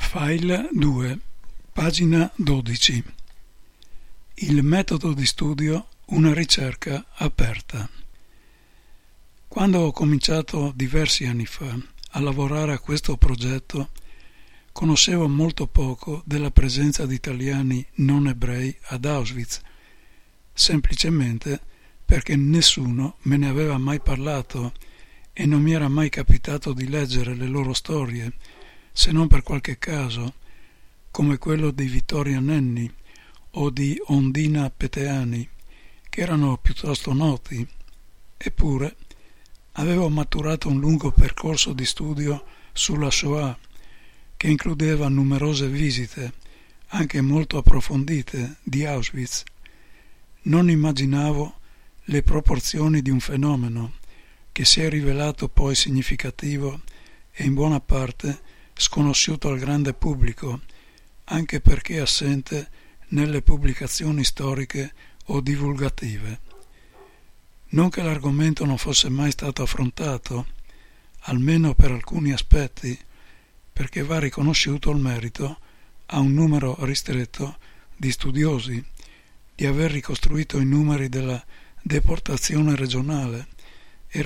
File 2, pagina 12. Il metodo di studio, una ricerca aperta. Quando ho cominciato diversi anni fa a lavorare a questo progetto, conoscevo molto poco della presenza di italiani non ebrei ad Auschwitz, semplicemente perché nessuno me ne aveva mai parlato e non mi era mai capitato di leggere le loro storie, se non per qualche caso, come quello di Vittorio Nenni o di Ondina Peteani, che erano piuttosto noti. Eppure avevo maturato un lungo percorso di studio sulla Shoah, che includeva numerose visite, anche molto approfondite, di Auschwitz. Non immaginavo le proporzioni di un fenomeno che si è rivelato poi significativo e in buona parte sconosciuto al grande pubblico, anche perché assente nelle pubblicazioni storiche o divulgative. Non che l'argomento non fosse mai stato affrontato, almeno per alcuni aspetti, perché va riconosciuto il merito a un numero ristretto di studiosi di aver ricostruito i numeri della deportazione regionale,